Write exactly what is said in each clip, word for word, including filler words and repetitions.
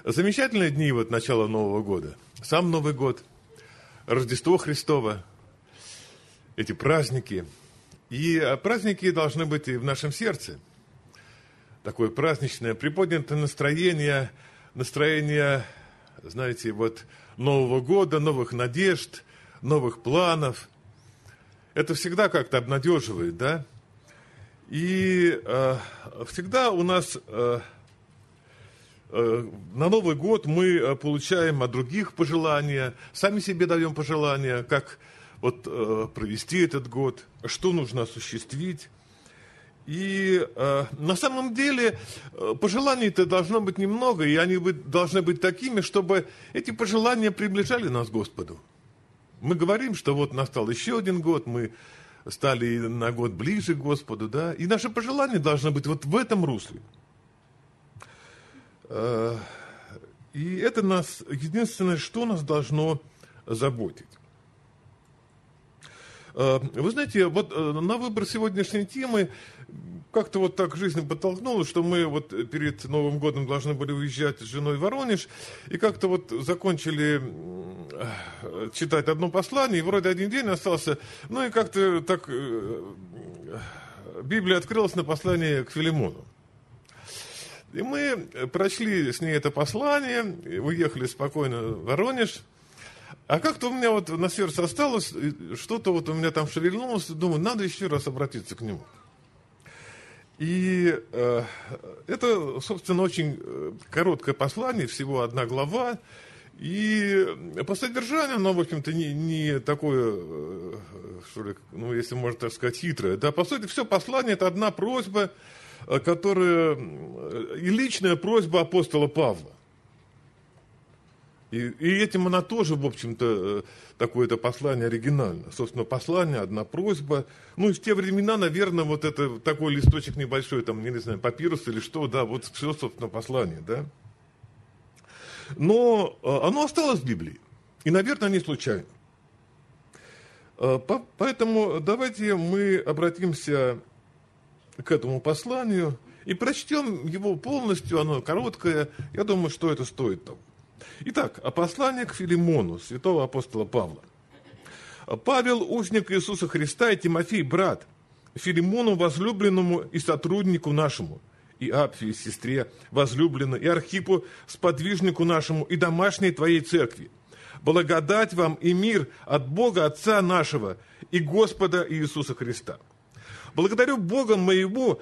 Замечательные дни вот начала Нового года. Сам Новый год, Рождество Христово, эти праздники. И праздники должны быть и в нашем сердце. Такое праздничное, приподнятое настроение, настроение, знаете, вот Нового года, новых надежд, новых планов. Это всегда как-то обнадеживает, да? И э, всегда у нас... Э, На Новый год мы получаем от других пожелания, сами себе даем пожелания, как вот провести этот год, что нужно осуществить. И э, на самом деле пожеланий-то должно быть немного, и они быть, должны быть такими, чтобы эти пожелания приближали нас к Господу. Мы говорим, что вот настал еще один год, мы стали на год ближе к Господу, да, и наши пожелания должны быть вот в этом русле. И это нас, единственное, что нас должно заботить. Вы знаете, вот на выбор сегодняшней темы как-то вот так жизнь подтолкнула, что мы вот перед Новым годом должны были уезжать с женой в Воронеж, и как-то вот закончили читать одно послание, и вроде один день остался, ну и как-то так Библия открылась на послание к Филимону. И мы прочли с ней это послание, уехали спокойно в Воронеж. А как-то у меня вот на сердце осталось, что-то вот у меня там шевельнулось, думаю, надо еще раз обратиться к нему. И э, это, собственно, очень короткое послание, всего одна глава. И по содержанию оно, в общем-то, не, не такое, что ли, ну, если можно так сказать, хитрое. Да, по сути, все послание – это одна просьба, которая и личная просьба апостола Павла. И, и этим она тоже, в общем-то, такое-то послание оригинально. Собственно, послание, одна просьба. Ну, и в те времена, наверное, вот это такой листочек небольшой, там, не знаю, папирус или что, да, вот все, собственно, послание, да. Но оно осталось в Библии. И, наверное, не случайно. Поэтому давайте мы обратимся к этому посланию и прочтем его полностью, оно короткое, я думаю, что это стоит того. Итак, послание к Филимону, святого апостола Павла. Павел, узник Иисуса Христа, и Тимофей, брат, Филимону, возлюбленному и сотруднику нашему, и Апфии, сестре, возлюбленной, и Архипу, сподвижнику нашему, и домашней твоей церкви. Благодать вам и мир от Бога Отца нашего и Господа Иисуса Христа. Благодарю Бога моего,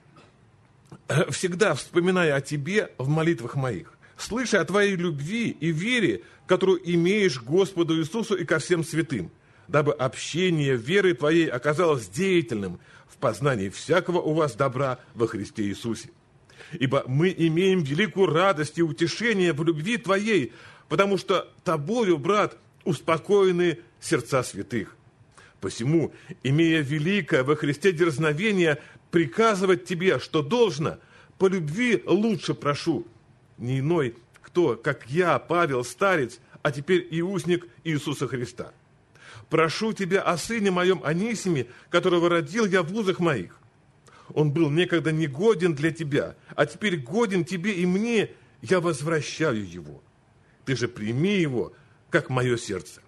всегда вспоминая о тебе в молитвах моих, слыша о твоей любви и вере, которую имеешь к Господу Иисусу и ко всем святым, дабы общение веры твоей оказалось деятельным в познании всякого у вас добра во Христе Иисусе. Ибо мы имеем великую радость и утешение в любви твоей, потому что тобою, брат, успокоены сердца святых. Посему, имея великое во Христе дерзновение, приказывать тебе, что должно, по любви лучше прошу. Не иной, кто, как я, Павел, старец, а теперь и узник Иисуса Христа. Прошу тебя о сыне моем Анисиме, которого родил я в узах моих. Он был некогда негоден для тебя, а теперь годен тебе и мне, я возвращаю его. Ты же прими его, как мое сердце.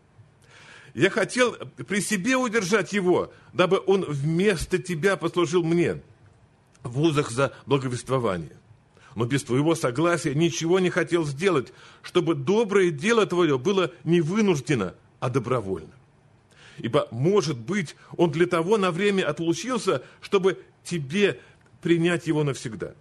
Я хотел при себе удержать его, дабы он вместо тебя послужил мне в узах за благовествование. Но без твоего согласия ничего не хотел сделать, чтобы доброе дело твое было не вынуждено, а добровольно. Ибо, может быть, он для того на время отлучился, чтобы тебе принять его навсегда.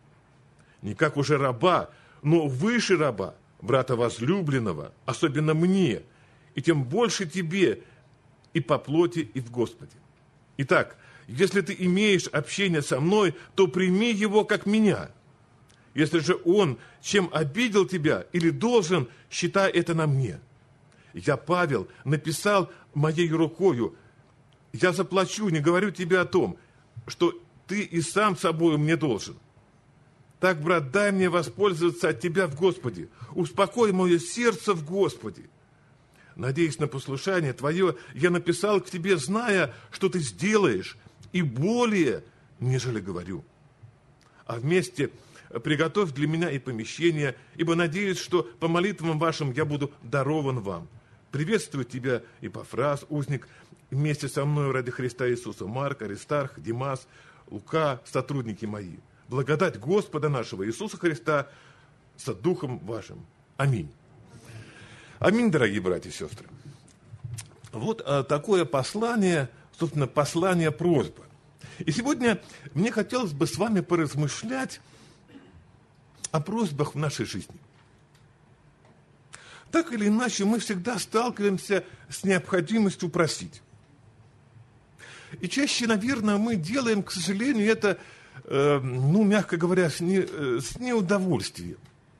Не как уже раба, но выше раба, брата возлюбленного, особенно мне, и тем больше тебе и по плоти, и в Господе. Итак, если ты имеешь общение со мной, то прими его как меня. Если же он чем обидел тебя или должен, считай это на мне. Я, Павел, написал моей рукою, я заплачу, не говорю тебе о том, что ты и сам собою мне должен. Так, брат, дай мне воспользоваться от тебя в Господе. Успокой мое сердце в Господе. Надеясь на послушание твое, я написал к тебе, зная, что ты сделаешь, и более, нежели говорю. А вместе приготовь для меня и помещение, ибо надеюсь, что по молитвам вашим я буду дарован вам. Приветствую тебя, Епафрас, узник, вместе со мной ради Христа Иисуса, Марк, Аристарх, Димас, Лука, сотрудники мои. Благодать Господа нашего Иисуса Христа со Духом вашим. Аминь. Аминь, дорогие братья и сестры. Вот а, такое послание, собственно, послание-просьба. И сегодня мне хотелось бы с вами поразмышлять о просьбах в нашей жизни. Так или иначе, мы всегда сталкиваемся с необходимостью просить. И чаще, наверное, мы делаем, к сожалению, это, э, ну, мягко говоря, с, не, э, с неудовольствием.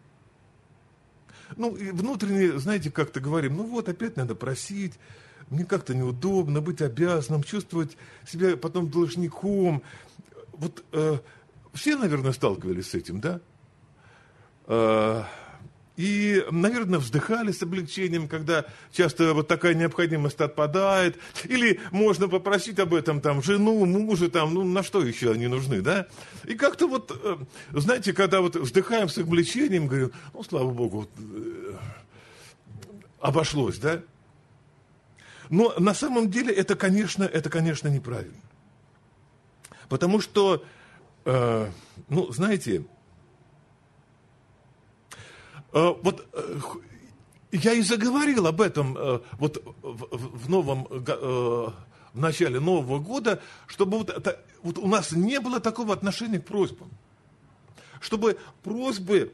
Ну, и внутренне, знаете, как-то говорим, ну вот, опять надо просить, мне как-то неудобно быть обязанным, чувствовать себя потом должником. Вот э, все, наверное, сталкивались с этим, да? Э, И, наверное, вздыхали с облегчением, когда часто вот такая необходимость отпадает. Или можно попросить об этом там жену, мужа, там, ну, на что еще они нужны, да? И как-то вот, знаете, когда вот вздыхаем с облегчением, говорим, ну, слава Богу, вот, э, обошлось, да? Но на самом деле это, конечно, это, конечно, неправильно. Потому что, э, ну, знаете... Вот я и заговорил об этом вот в новом, в начале Нового года, чтобы вот, это, вот у нас не было такого отношения к просьбам. Чтобы просьбы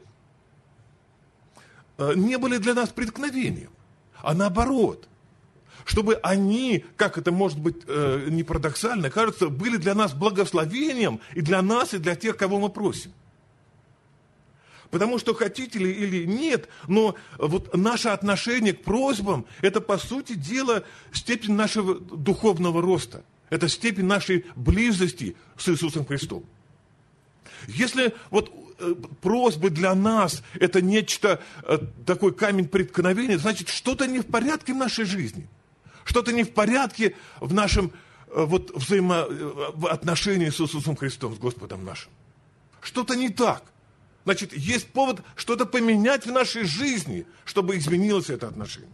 не были для нас преткновением, а наоборот. Чтобы они, как это может быть не парадоксально, кажется, были для нас благословением и для нас, и для тех, кого мы просим. Потому что хотите ли или нет, но вот наше отношение к просьбам, это, по сути дела, степень нашего духовного роста. Это степень нашей близости с Иисусом Христом. Если вот просьбы для нас – это нечто, такой камень преткновения, значит, что-то не в порядке в нашей жизни. Что-то не в порядке в нашем вот, взаимоотношении с Иисусом Христом, с Господом нашим. Что-то не так. Значит, есть повод что-то поменять в нашей жизни, чтобы изменилось это отношение.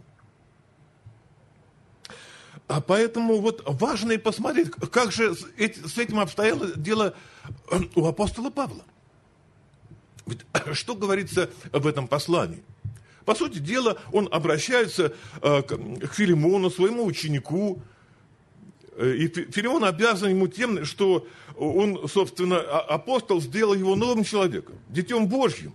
А поэтому вот важно и посмотреть, как же с этим обстояло дело у апостола Павла. Ведь что говорится в этом послании? По сути дела, он обращается к Филимону, своему ученику, и Филимон обязан ему тем, что он, собственно, апостол сделал его новым человеком, детем Божьим.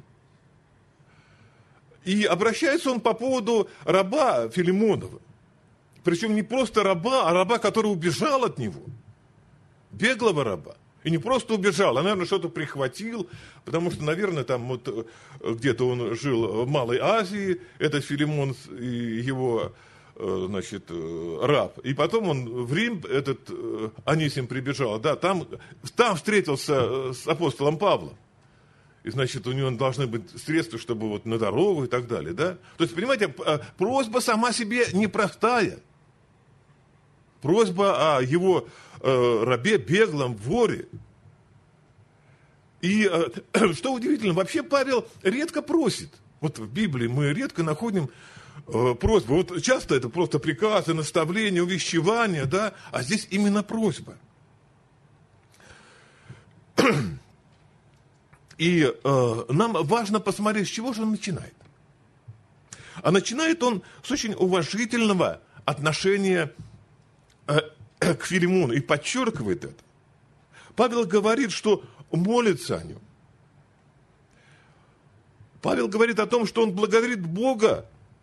И обращается он по поводу раба Филимонова. Причем не просто раба, а раба, который убежал от него. Беглого раба. И не просто убежал, а, наверное, что-то прихватил, потому что, наверное, там вот где-то он жил в Малой Азии, этот Филимон и его... значит, раб. И потом он в Рим, этот Анисим прибежал, да, там, там встретился с апостолом Павлом. И, значит, у него должны быть средства, чтобы вот на дорогу и так далее, да. То есть, понимаете, просьба сама себе непростая. Просьба о его э, рабе, беглом, воре. И э, что удивительно, вообще Павел редко просит. Вот в Библии мы редко находим просьба. Вот часто это просто приказы, наставления, увещевания, да, а здесь именно просьба. И э, нам важно посмотреть, с чего же он начинает. А начинает он с очень уважительного отношения э, к Филимону и подчеркивает это. Павел говорит, что молится о нем. Павел говорит о том, что он благодарит Бога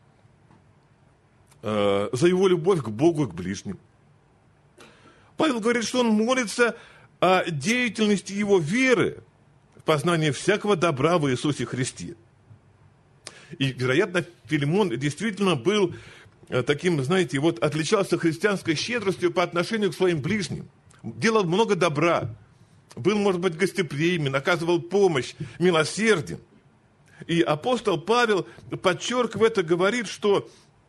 за его любовь к Богу и к ближним. Павел говорит, что он молится о деятельности его веры в познании всякого добра в Иисусе Христе. И, вероятно, Филимон действительно был таким, знаете, вот отличался христианской щедростью по отношению к своим ближним. Делал много добра. Был, может быть, гостеприимен, оказывал помощь, милосерден. И апостол Павел, подчеркивая это, говорит, что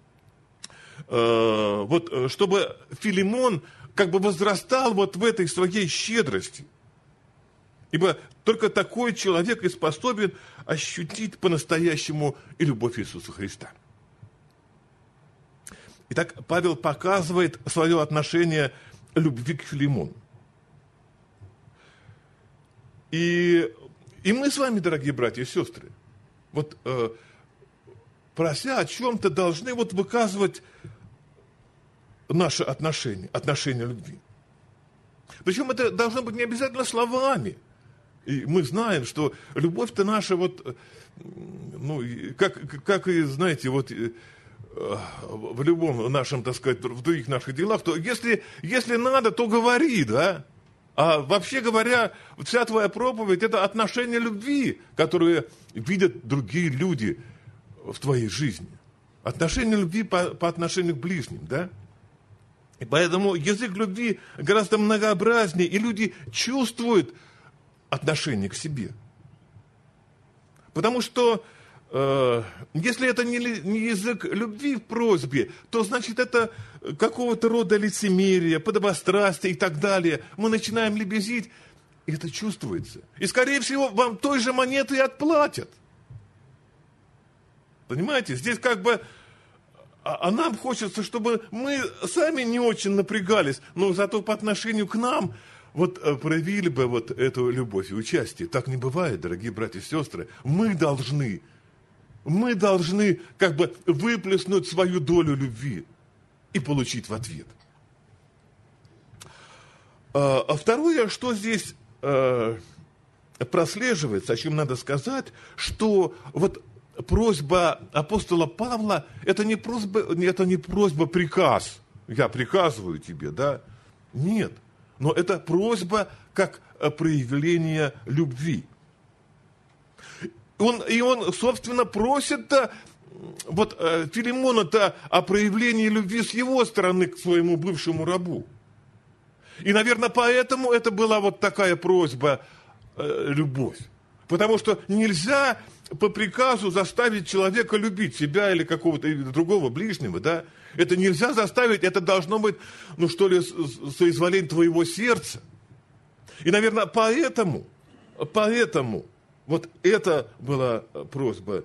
вот, чтобы Филимон как бы возрастал вот в этой своей щедрости. Ибо только такой человек и способен ощутить по-настоящему и любовь Иисуса Христа. Итак, Павел показывает свое отношение любви к Филимону. И, и мы с вами, дорогие братья и сестры, вот э, прося о чем-то, должны вот выказывать наши отношения, отношения любви. Причем это должно быть не обязательно словами. И мы знаем, что любовь-то наша, вот, ну, как, как и, знаете, вот в любом нашем, так сказать, в других наших делах, то если, если надо, то говори, да? А вообще говоря, вся твоя проповедь – это отношение любви, которые видят другие люди в твоей жизни. Отношение любви по, по отношению к ближним, да? И поэтому язык любви гораздо многообразнее, и люди чувствуют отношение к себе. Потому что э, если это не, не язык любви в просьбе, то значит это какого-то рода лицемерие, подобострастие и так далее. Мы начинаем лебезить, и это чувствуется. И, скорее всего, вам той же монетой отплатят. Понимаете, здесь как бы... А нам хочется, чтобы мы сами не очень напрягались, но зато по отношению к нам вот проявили бы вот эту любовь и участие. Так не бывает, дорогие братья и сестры. Мы должны, мы должны как бы выплеснуть свою долю любви и получить в ответ. А второе, что здесь прослеживается, о чем надо сказать, что вот просьба апостола Павла – это не просьба, это не просьба, приказ. Я приказываю тебе, да? Нет. Но это просьба как проявление любви. Он, и он, собственно, просит-то, вот Филимона-то о проявлении любви с его стороны к своему бывшему рабу. И, наверное, поэтому это была вот такая просьба, э, любовь. Потому что нельзя по приказу заставить человека любить себя или какого-то или другого ближнего, да? Это нельзя заставить, это должно быть, ну что ли, соизволение твоего сердца. И, наверное, поэтому, поэтому вот это была просьба,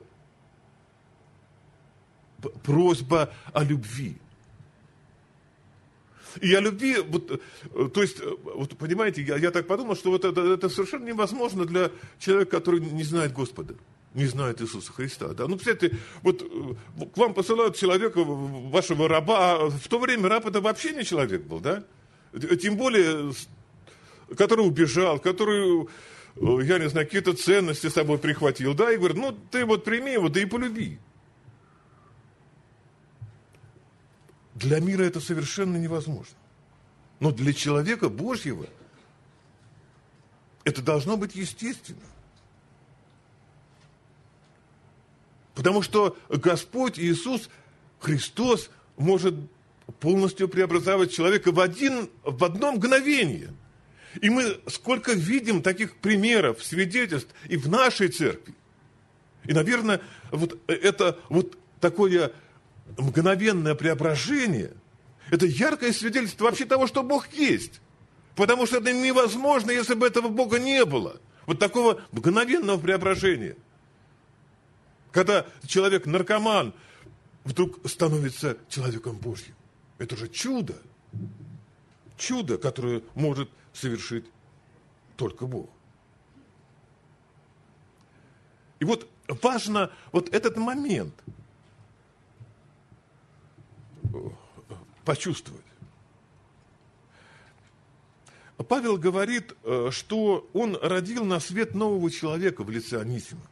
просьба о любви. И о любви, вот, то есть, вот, понимаете, я, я так подумал, что вот это, это совершенно невозможно для человека, который не знает Господа, не знает Иисуса Христа. Да? Ну, представьте, вот к вам посылают человека, вашего раба, а в то время раб это вообще не человек был, да? Тем более, который убежал, который, я не знаю, какие-то ценности с собой прихватил, да, и говорит, ну, ты вот прими его, да и полюби. Для мира это совершенно невозможно. Но для человека Божьего это должно быть естественно. Потому что Господь Иисус Христос может полностью преобразовать человека в, один, в одно мгновение. И мы сколько видим таких примеров, свидетельств и в нашей церкви. И, наверное, вот это вот такое мгновенное преображение – это яркое свидетельство вообще того, что Бог есть. Потому что это невозможно, если бы этого Бога не было. Вот такого мгновенного преображения. Когда человек-наркоман вдруг становится человеком Божьим. Это же чудо. Чудо, которое может совершить только Бог. И вот важно вот этот момент почувствовать. Павел говорит, что он родил на свет нового человека в лице Анисима.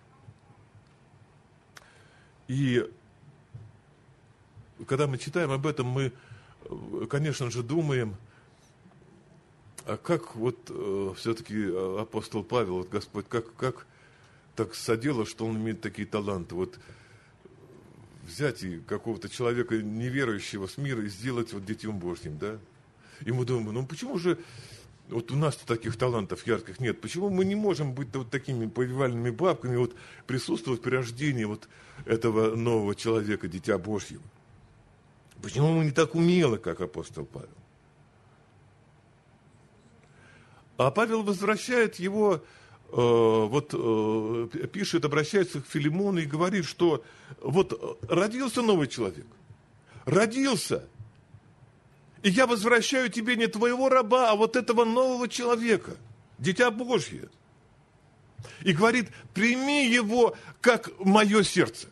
И когда мы читаем об этом, мы, конечно же, думаем, а как вот э, все-таки апостол Павел, вот Господь, как, как так содело, что он имеет такие таланты, вот взять и какого-то человека неверующего с мира и сделать вот Детем Божьим, да? И мы думаем, ну почему же вот у нас таких талантов ярких нет? Почему мы не можем быть вот такими повивальными бабками, вот присутствовать при рождении вот этого нового человека, Дитя Божьего? Почему мы не так умелы, как апостол Павел? А Павел возвращает его, э, вот э, пишет, обращается к Филимону и говорит, что вот родился новый человек, родился, и я возвращаю тебе не твоего раба, а вот этого нового человека, дитя Божье. И говорит, прими его как мое сердце.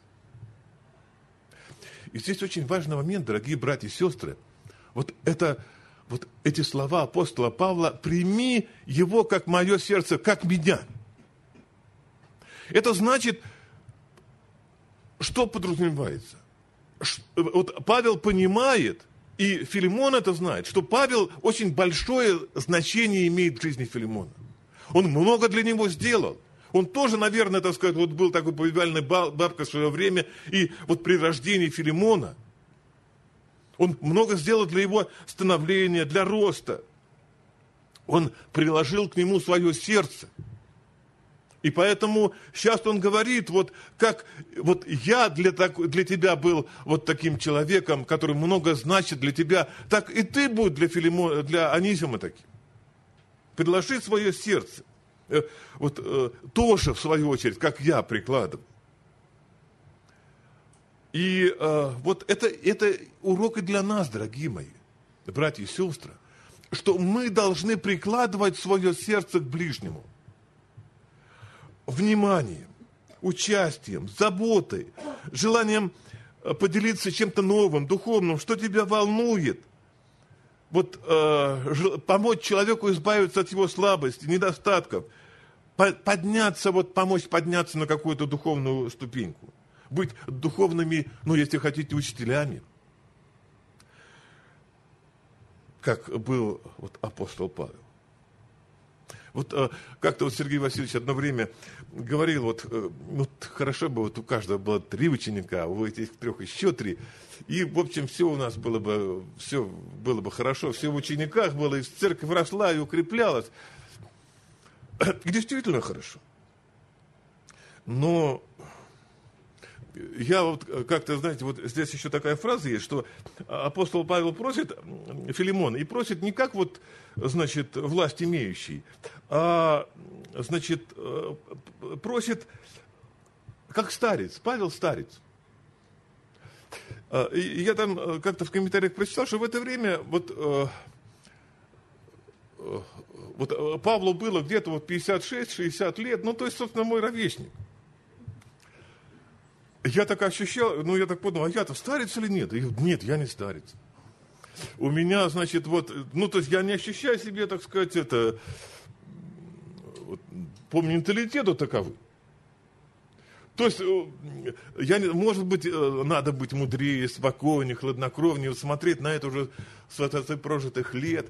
И здесь очень важный момент, дорогие братья и сестры. Вот, это, вот эти слова апостола Павла, прими его как мое сердце, как меня. Это значит, что подразумевается? Вот Павел понимает, и Филимон это знает, что Павел очень большое значение имеет в жизни Филимона. Он много для него сделал. Он тоже, наверное, так сказать, вот был такой повивальной бабкой в свое время, и вот при рождении Филимона он много сделал для его становления, для роста. Он приложил к нему свое сердце. И поэтому сейчас он говорит, вот как вот я для, так, для тебя был вот таким человеком, который много значит для тебя, так и ты будь для, Филимона, для Анисима таким. Предложи свое сердце. Вот э, тоже, в свою очередь, как я прикладываю. И э, вот это, это урок и для нас, дорогие мои, братья и сестры, что мы должны прикладывать свое сердце к ближнему. Вниманием, участием, заботой, желанием поделиться чем-то новым, духовным, что тебя волнует. Вот э, помочь человеку избавиться от его слабости, недостатков, по, подняться, вот помочь подняться на какую-то духовную ступеньку, быть духовными, ну, если хотите, учителями, как был вот апостол Павел. Вот э, как-то вот Сергей Васильевич одно время говорил, вот, э, вот хорошо бы вот у каждого было три ученика, у этих трех еще три, и, в общем, все у нас было бы, все было бы хорошо, все в учениках было, и церковь росла и укреплялась. И действительно хорошо. Но я вот как-то, знаете, вот здесь еще такая фраза есть, что апостол Павел просит Филимона, и просит не как вот, значит, власть имеющий, а, значит, просит как старец, Павел старец. И я там как-то в комментариях прочитал, что в это время вот, вот Павлу было где-то вот пятьдесят шесть шестьдесят лет, ну, то есть, собственно, мой ровесник. Я так ощущал, ну, я так подумал, а я-то старец или нет? И нет, я не старец. У меня, значит, вот, ну, то есть, я не ощущаю себе, так сказать, это, вот, по менталитету таковы. То есть, я, может быть, надо быть мудрее, спокойнее, хладнокровнее, смотреть на это уже с высоты прожитых лет.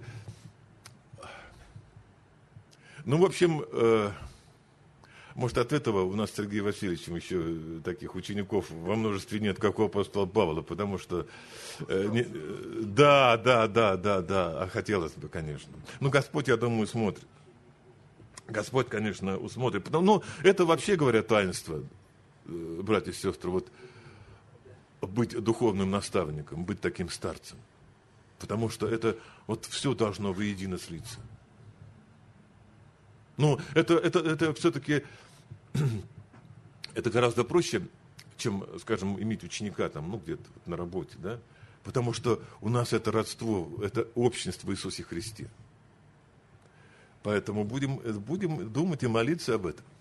Ну, в общем, э, может, от этого у нас с Сергеем Васильевичем еще таких учеников во множестве нет, как у апостола Павла, потому что, э, не, э, да, да, да, да, да, а хотелось бы, конечно. Ну, Господь, я думаю, смотрит. Господь, конечно, усмотрит. Потому, ну, это вообще, говоря, таинство, э, братья и сестры, вот, быть духовным наставником, быть таким старцем. Потому что это вот все должно воедино слиться. Ну, это, это, это все-таки это гораздо проще, чем, скажем, иметь ученика там, ну, где-то на работе, да? Потому что у нас это родство, это общность в Иисусе Христе. Поэтому будем, будем думать и молиться об этом.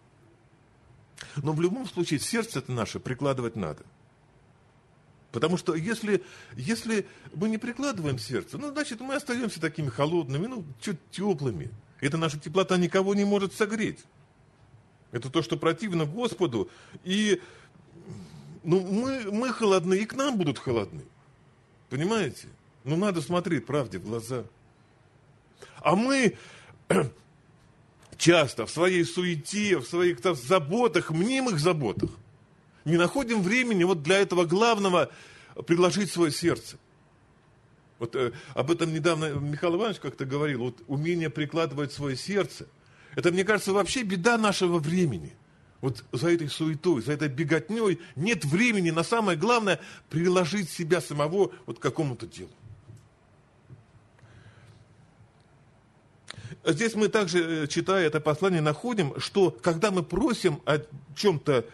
Но в любом случае сердце-то наше прикладывать надо. Потому что если, если мы не прикладываем сердце, ну, значит, мы остаемся такими холодными, ну, чуть теплыми. Эта наша теплота никого не может согреть. Это то, что противно Господу. И ну, мы, мы холодны, и к нам будут холодны. Понимаете? Ну, надо смотреть правде в глаза. А мы часто в своей суете, в своих там, заботах, мнимых заботах, не находим времени вот для этого главного предложить свое сердце. Вот э, об этом недавно Михаил Иванович как-то говорил, вот умение прикладывать свое сердце, это, мне кажется, вообще беда нашего времени. Вот за этой суетой, за этой беготней нет времени на самое главное приложить себя самого вот к какому-то делу. здесь мы также, читая это послание, находим, что когда мы просим о чем-то,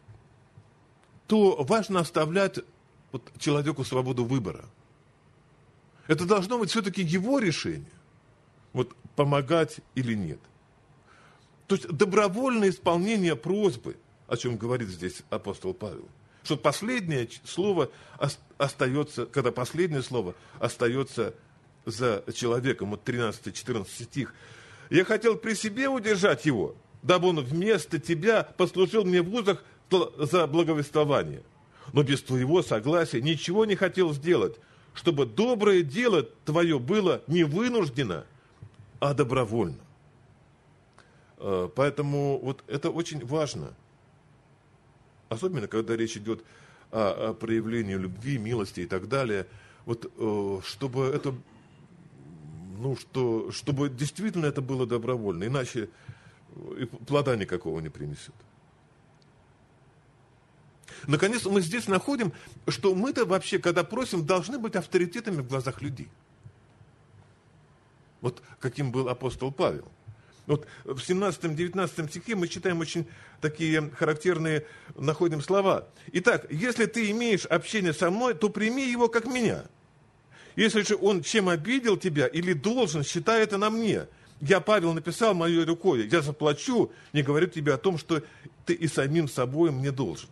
то важно оставлять вот человеку свободу выбора. Это должно быть все-таки его решение, вот помогать или нет. То есть добровольное исполнение просьбы, о чем говорит здесь апостол Павел, что последнее слово остается, когда последнее слово остается за человеком, вот тринадцатый-четырнадцатый стих. «Я хотел при себе удержать его, дабы он вместо тебя послужил мне в узах за благовествование. Но без твоего согласия ничего не хотел сделать, чтобы доброе дело твое было не вынуждено, а добровольно». Поэтому вот это очень важно. Особенно, когда речь идет о, о проявлении любви, милости и так далее. Вот чтобы это, ну, что, чтобы действительно это было добровольно, иначе плода никакого не принесет. Наконец, мы здесь находим, что мы-то вообще, когда просим, должны быть авторитетами в глазах людей. Вот каким был апостол Павел. Вот в семнадцатом-девятнадцатом стихе мы читаем очень такие характерные, находим слова. «Итак, если ты имеешь общение со мной, то прими его как меня. Если же он чем обидел тебя или должен, считай это на мне. Я, Павел, написал моей рукой, я заплачу, не говорю тебе о том, что ты и самим собой мне должен».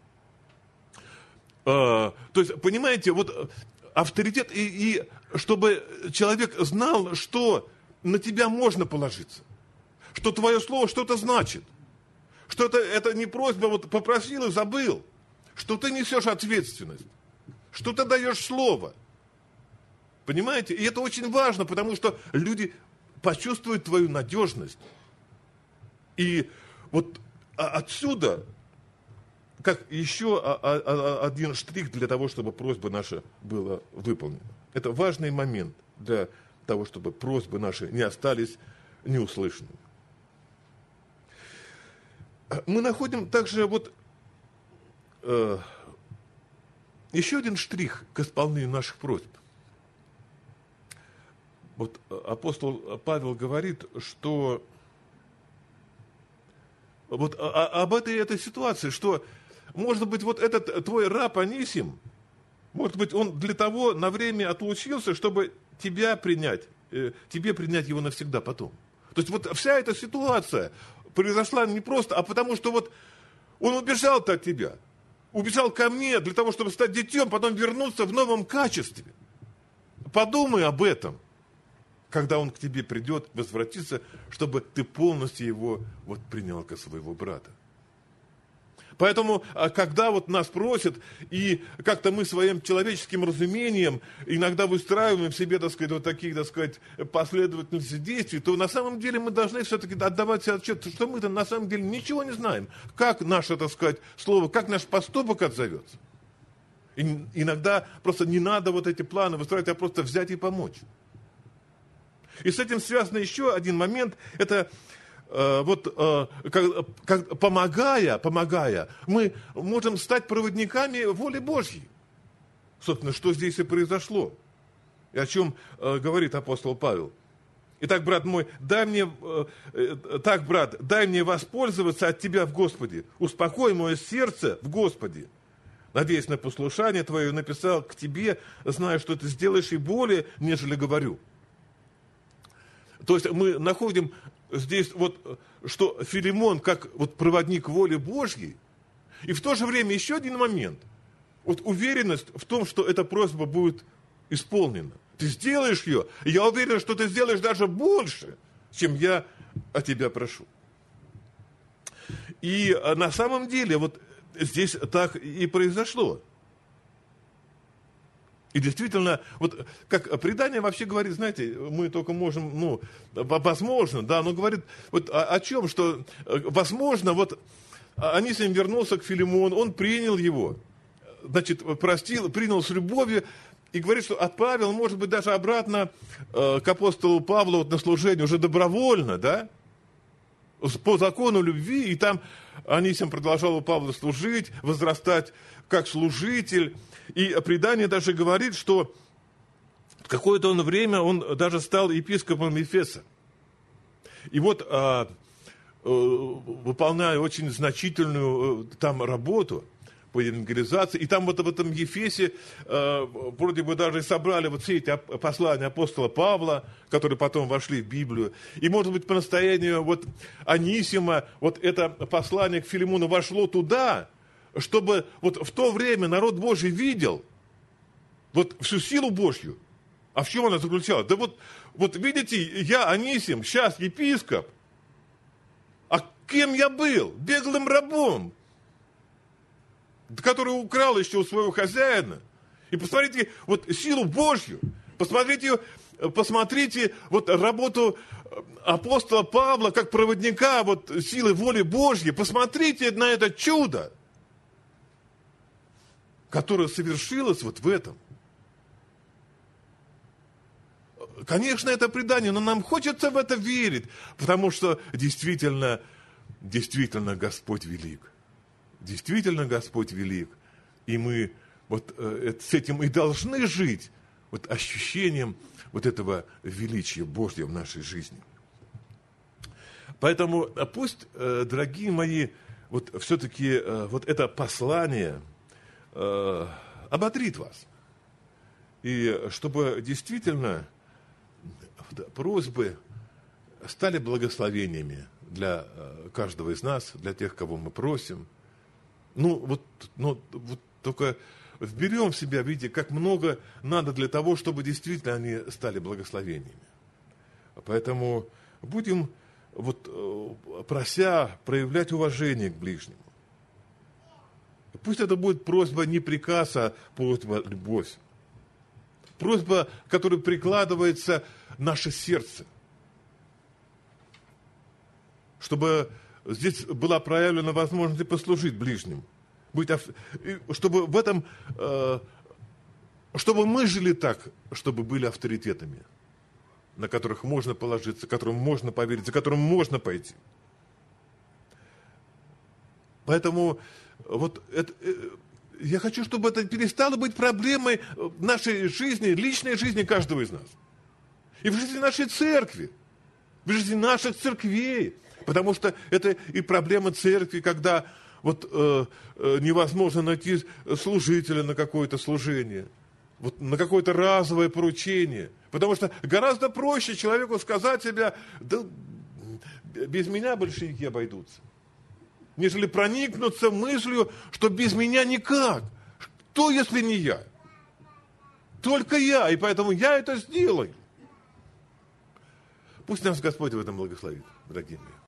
А, то есть, понимаете, вот авторитет, и, и чтобы человек знал, что на тебя можно положиться, что твое слово что-то значит, что это, это не просьба, вот попросил и забыл, что ты несешь ответственность, что ты даешь слово. Понимаете? И это очень важно, потому что люди почувствуют твою надежность. И вот отсюда, как еще один штрих для того, чтобы просьба наша была выполнена. Это важный момент для того, чтобы просьбы наши не остались неуслышанными. Мы находим также вот э, еще один штрих к исполнению наших просьб. Вот апостол Павел говорит, что вот о, об этой, этой ситуации, что, может быть, вот этот твой раб Анисим, может быть, он для того на время отлучился, чтобы тебя принять, э, тебе принять его навсегда потом. То есть вот вся эта ситуация произошла не просто, а потому что вот он убежал-то от тебя, убежал ко мне для того, чтобы стать детем, потом вернуться в новом качестве. Подумай об этом, когда он к тебе придет, возвратится, чтобы ты полностью его вот принял как своего брата. Поэтому, когда вот нас просят, и как-то мы своим человеческим разумением иногда выстраиваем в себе, так сказать, вот такие, так сказать, последовательности действий, то на самом деле мы должны все-таки отдавать себе отчет, что мы-то на самом деле ничего не знаем. Как наше, так сказать, слово, как наш поступок отзовется. И иногда просто не надо вот эти планы выстраивать, а просто взять и помочь. И с этим связан еще один момент, это вот как, как, помогая, помогая, мы можем стать проводниками воли Божьей. Собственно, что здесь и произошло. И о чем говорит апостол Павел. Итак, брат мой, дай мне, так, брат, дай мне воспользоваться от тебя в Господе. Успокой мое сердце в Господе. Надеясь на послушание твое, написал к тебе, зная, что ты сделаешь и более, нежели говорю. То есть мы находим здесь вот, что Филимон как вот проводник воли Божьей, и в то же время еще один момент, вот уверенность в том, что эта просьба будет исполнена. Ты сделаешь ее, и я уверен, что ты сделаешь даже больше, чем я от тебя прошу. И на самом деле вот здесь так и произошло. И действительно, вот как предание вообще говорит, знаете, мы только можем, ну, возможно, да, но говорит вот о, о чем, что, возможно, вот Анисим вернулся к Филимону, он принял его, значит, простил, принял с любовью, и говорит, что отправил, может быть, даже обратно э, к апостолу Павлу вот, на служение уже добровольно, да, по закону любви, и там Анисим продолжал у Павла служить, возрастать как служитель. И предание даже говорит, что в какое-то он время он даже стал епископом Ефеса. И вот, а, выполняя очень значительную там работу по евангелизации, и там вот в этом Ефесе э, вроде бы даже собрали вот все эти послания апостола Павла, которые потом вошли в Библию, и, может быть, по настоянию вот Анисима вот это послание к Филимону вошло туда, чтобы вот в то время народ Божий видел вот всю силу Божью. А в чем она заключалась? Да вот, вот видите, я Анисим, сейчас епископ, а кем я был? Беглым рабом, который украл еще у своего хозяина. И посмотрите вот силу Божью, посмотрите, посмотрите вот работу апостола Павла как проводника вот силы воли Божьей. Посмотрите на это чудо, которое совершилось вот в этом. Конечно, это предание, но нам хочется в это верить, потому что действительно, действительно Господь велик. Действительно Господь велик. И мы вот э, с этим и должны жить, вот ощущением вот этого величия Божьего в нашей жизни. Поэтому пусть, э, дорогие мои, вот все-таки э, вот это послание э, ободрит вас. И чтобы действительно просьбы стали благословениями для каждого из нас, для тех, кого мы просим. Ну, вот, ну, вот только вберем в себя, видите, как много надо для того, чтобы действительно они стали благословениями. Поэтому будем, вот, прося, проявлять уважение к ближнему. Пусть это будет просьба не приказ, а просьба любовь. Просьба, которая прикладывается наше сердце. Чтобы здесь была проявлена возможность послужить ближним. Быть, чтобы в этом, чтобы мы жили так, чтобы были авторитетами, на которых можно положиться, которым можно поверить, за которым можно пойти. Поэтому вот это, я хочу, чтобы это перестало быть проблемой в нашей жизни, личной жизни каждого из нас. И в жизни нашей церкви, в жизни наших церквей. Потому что это и проблема церкви, когда вот, э, э, невозможно найти служителя на какое-то служение, вот, на какое-то разовое поручение. Потому что гораздо проще человеку сказать себе, да без меня большевики обойдутся, нежели проникнуться мыслью, что без меня никак. Кто, если не я? Только я, и поэтому я это сделаю. Пусть нас Господь в этом благословит, дорогие мои.